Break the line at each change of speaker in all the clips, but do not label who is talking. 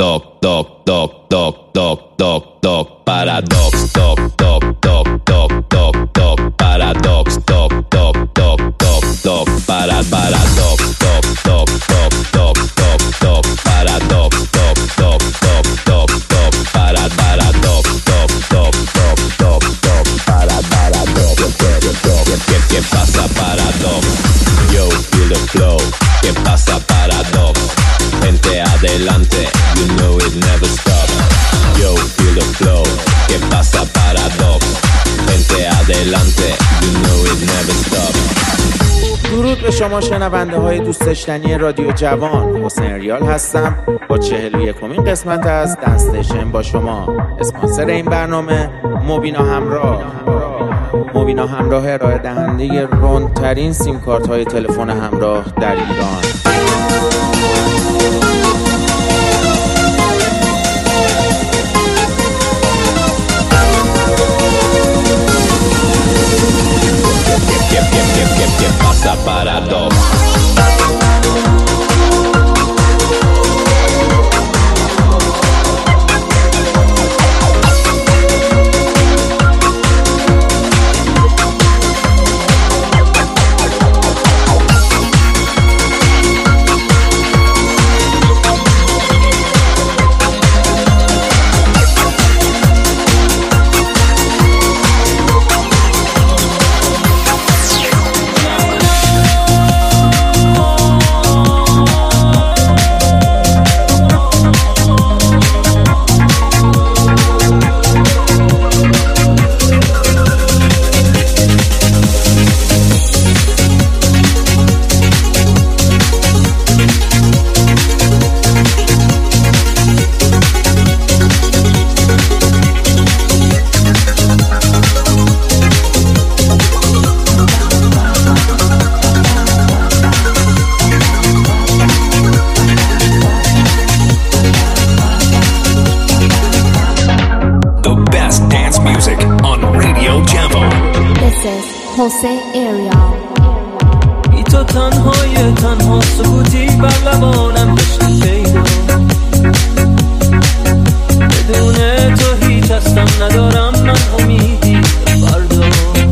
toc toc toc toc toc toc toc paradox toc toc toc toc toc toc paradox toc toc toc toc toc paradox toc toc toc toc toc toc paradox toc toc toc toc toc paradox toc toc toc toc toc paradox. ¿Qué pasa paradox? Yo feel the flow. ¿Qué pasa paradox? Gente adelante, you know it never stops. Yo feel the flow. ¿Qué pasa paradox? Gente adelante, you know it never stops.
درود به شما شنونده های دوست داشتنی رادیو جوان. حسین ریال هستم با 41مین قسمت از دنستیشن با شما. اسپانسر این برنامه موبینا همراه. موبینا همراه ارائه دهنده رندترین سیم کارت های تلفن همراه در ایران.
¿Qué pasa paradox?
حسین ایریال
ای تو تنهای تنها سکوتی بر لبانم بشن پیدا بدون تو هیچ هستم ندارم من امیدی فردا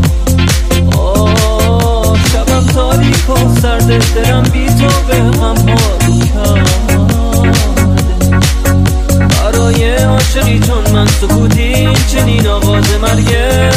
شبم تاریک و سرده دلم بی تو به هم پارو کرده برای عاشقی چون من سکوتی چنین آواز مرگه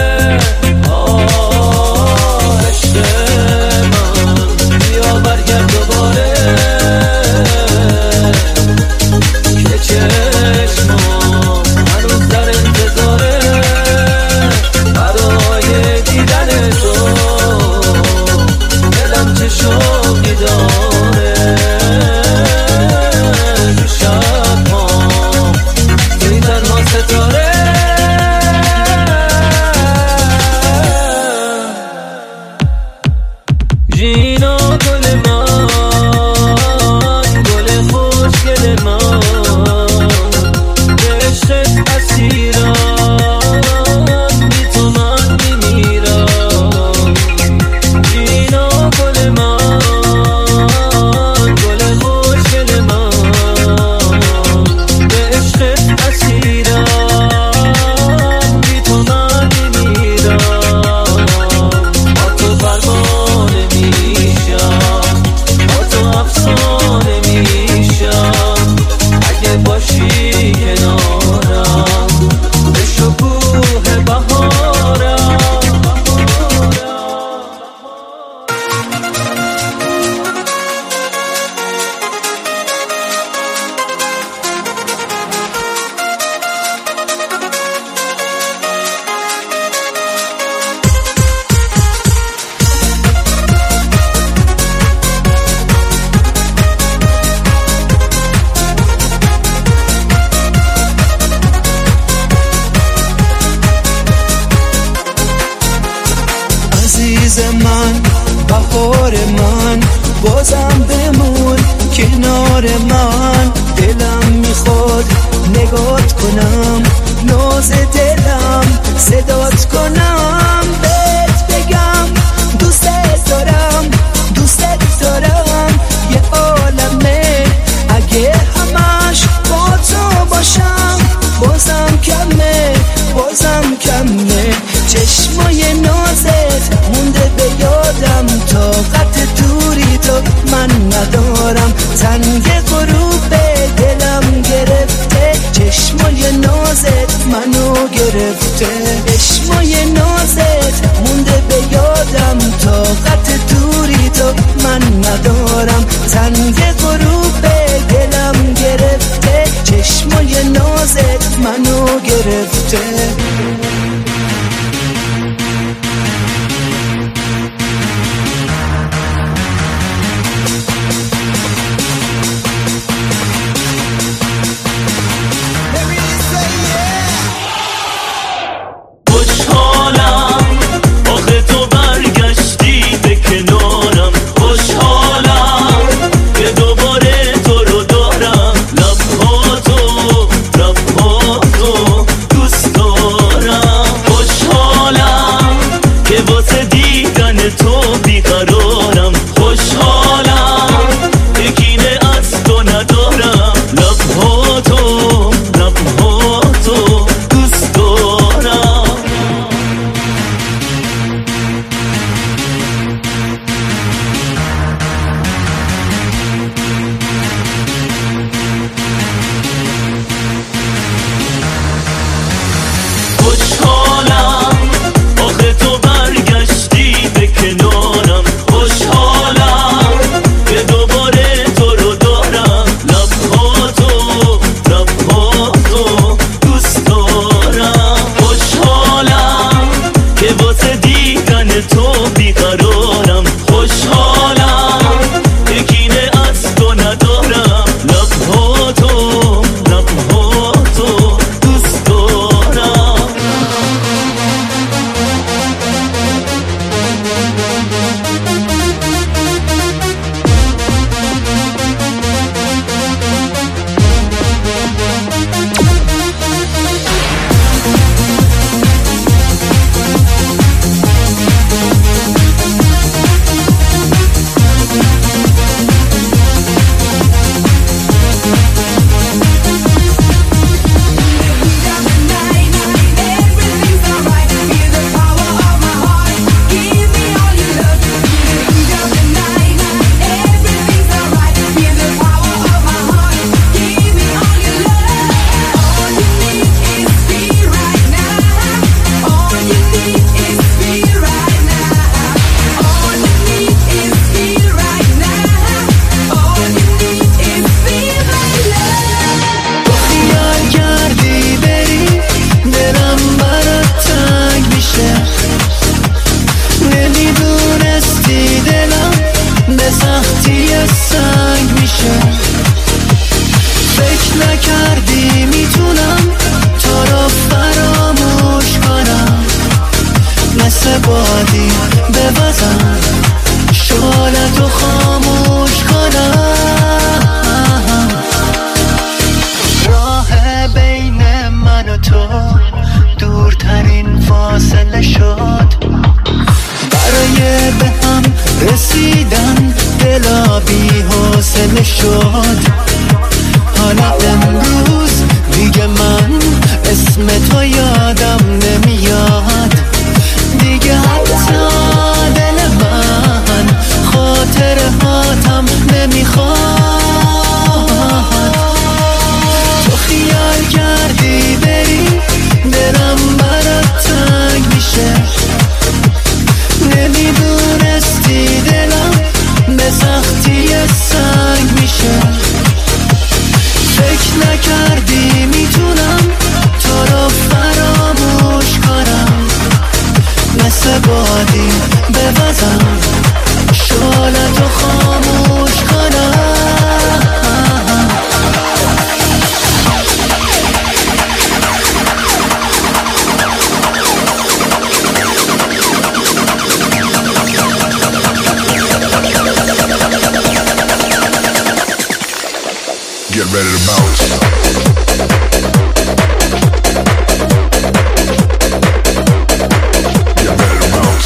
من بهار من بازم بمون کنار من دلم میخواد نگات کنم ناز دلم صدات کنم بهت بگم دوستت دارم یه عالمه اگه همش با شد. حالا امروز دیگه من اسم تو یادم نمیاد، دیگه حتی دل من خاطره هاتم نمیخواد. تو خیال کردی بری دلم برات تنگ میشه، نمیدونستی دلم به سختی سنگ میشه. فکر نکردی میتونم تو رو فراموش کنم، مثل بادی بوزم شعلتو خاموش کنم.
Get ready to bounce. Get ready to bounce.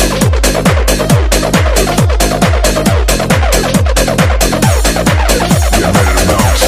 Get ready to bounce.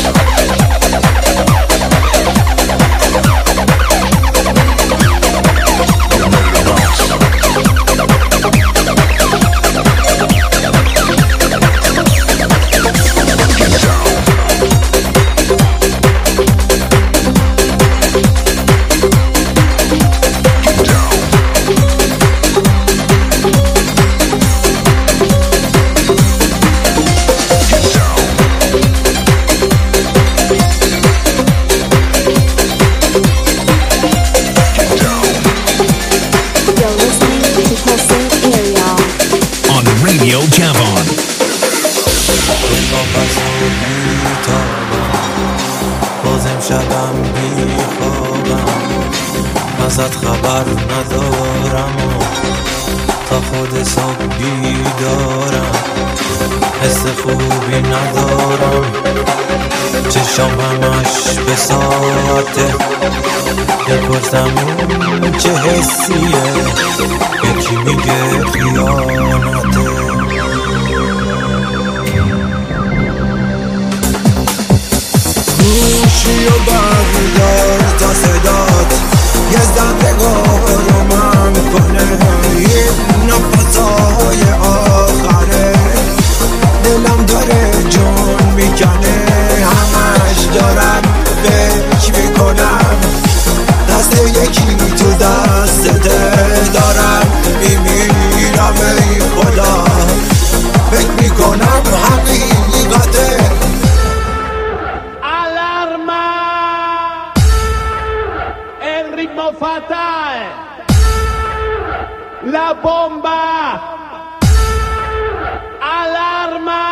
ازت خبر ندارم و تا خود صبح بیدارم، حس خوبی ندارم، چشام همش به ساعته، بپرسم اون چه حسیه، یکی میگه خیانته.
گوشی و بردار تا صدات یه زندگاه رو من کنه، این نفسای آخره دلم داره جون میکنه، همش دارم فکر میکنم دست یکی تو دستته، دارم میمیرم ای خدا، فکر میکنم حقیقته.
Fatal, la bomba, alarma.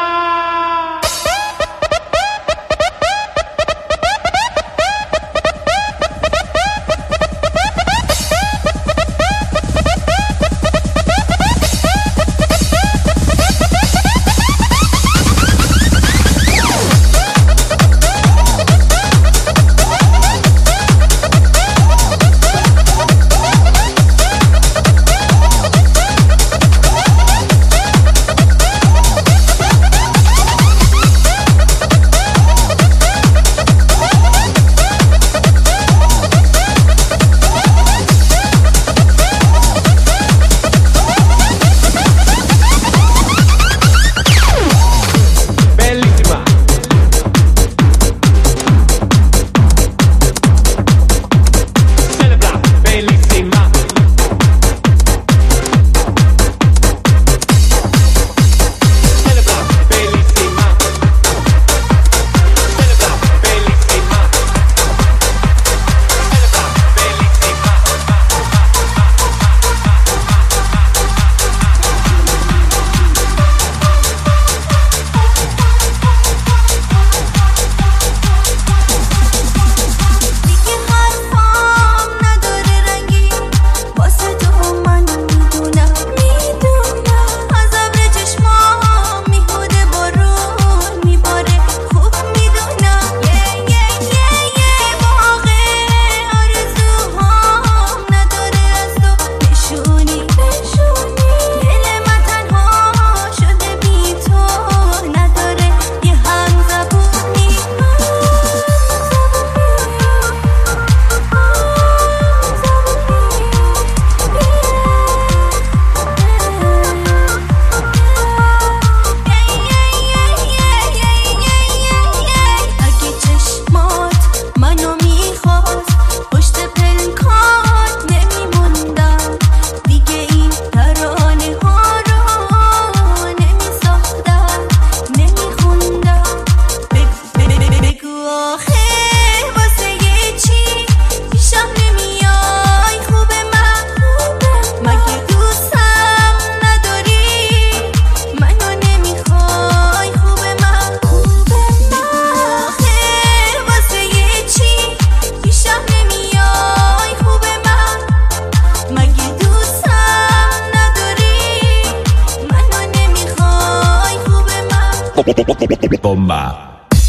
bomba.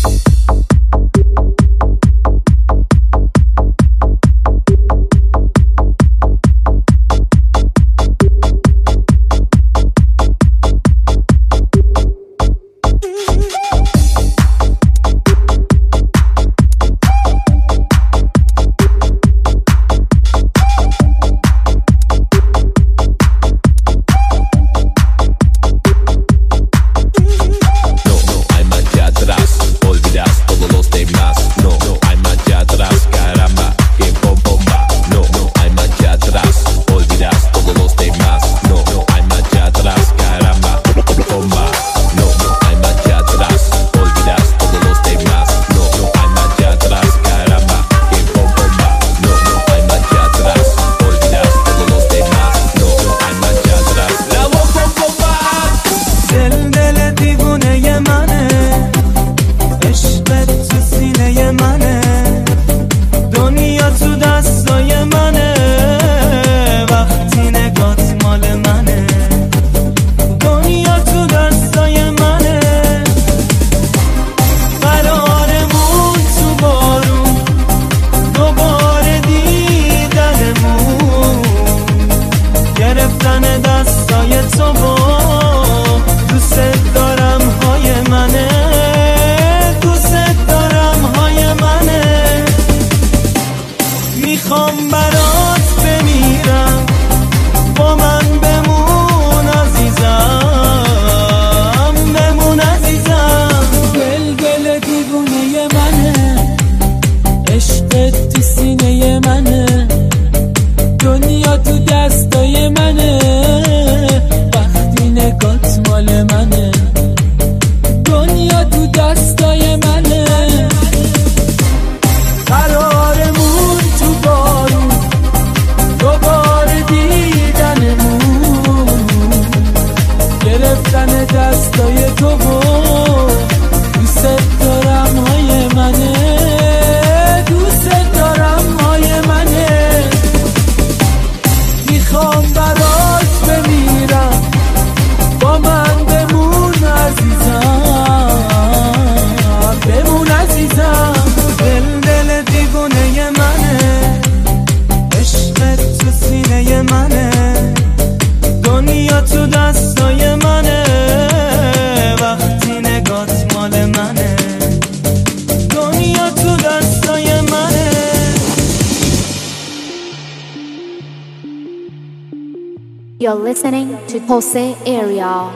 You're listening to Jose Ariel.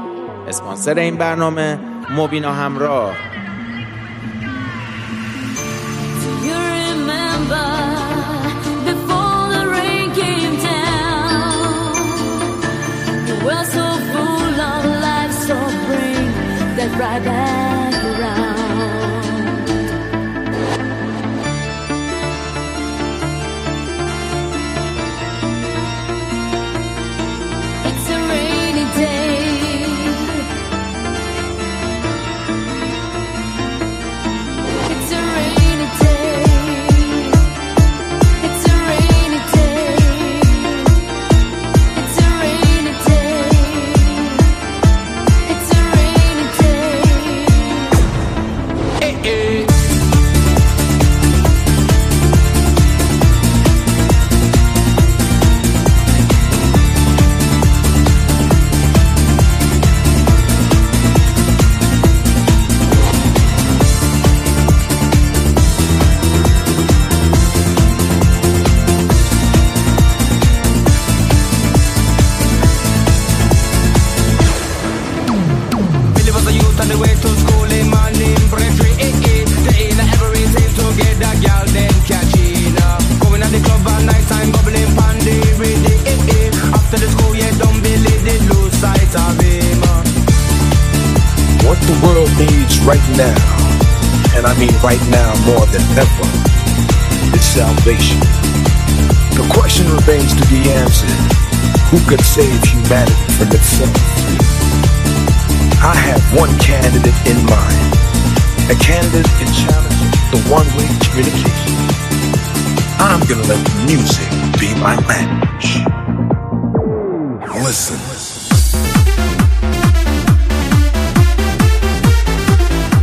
اسپانسر این برنامه مبینا همراه.
Right back around. It's a rainy day. It's a rainy day. It's a rainy day. It's a rainy day. It's a rainy day.
What the world needs right now, and I mean right now more than ever, is salvation. The question remains to be answered: who could save humanity from itself? I have one candidate in mind, a candidate in challenge the one-way communication. I'm gonna let the music be my language. Listen.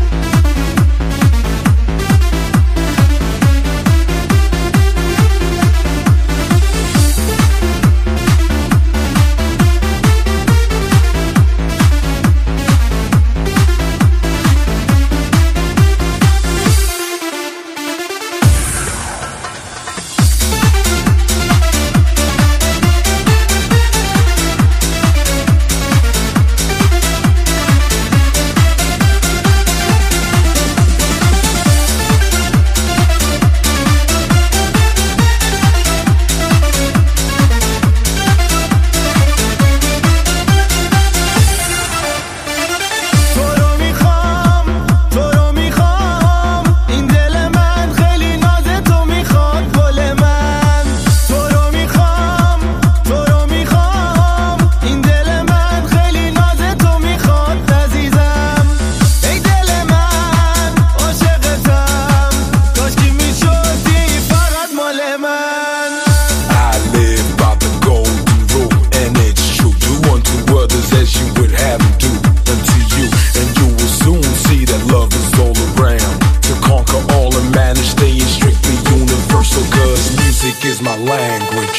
staying strictly universal, cause music is my language.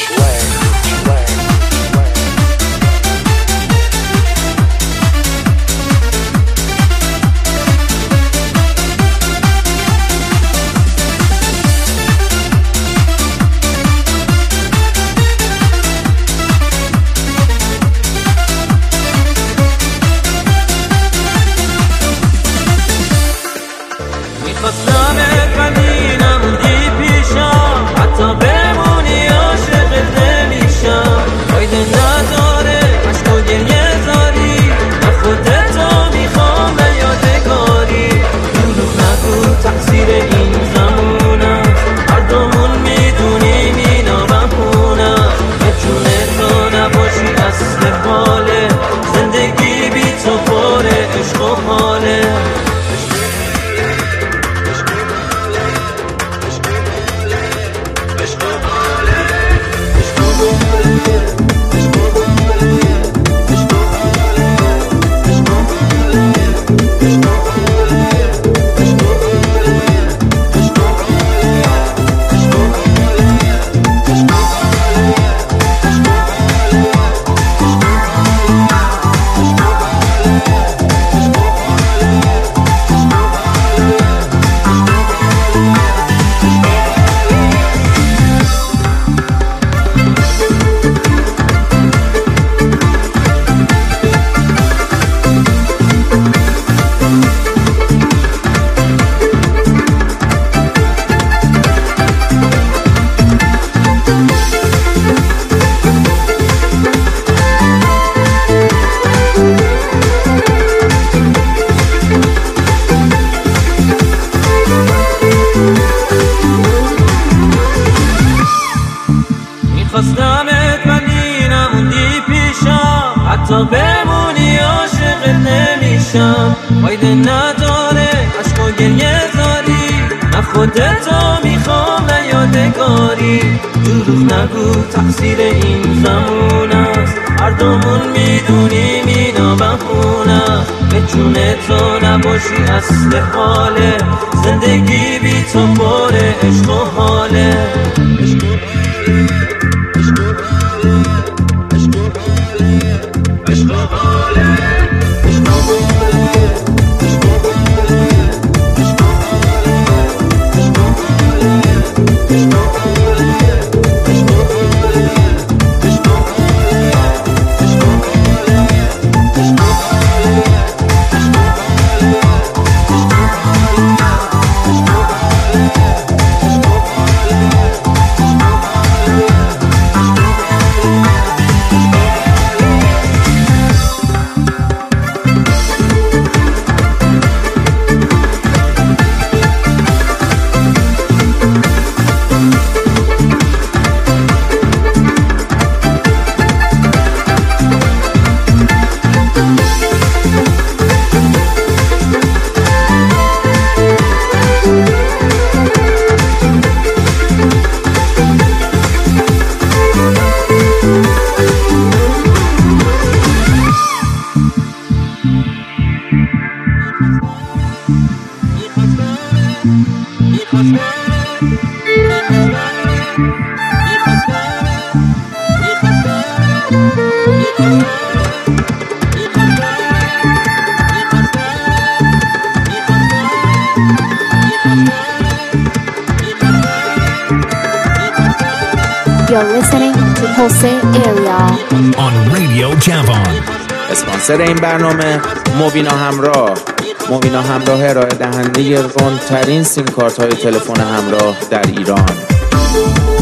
تا بمونی عاشقت نمیشم، فایده نداره عشق و گریه زاری، نه خودتو میخوام نه یادگاری. دروغ نگو تقصیر این زمان است، هر دومون میدونیم اینا بخونه. به جون تو نباشی اصل حاله، زندگی بی تو پر عشق و حاله.
You're listening to Jose Area
on Radio Javon.
اسپانسر این برنامه موبینا همراه. موبینا همراه ارائه دهنده رندترین سیم کارت های تلفن همراه در ایران.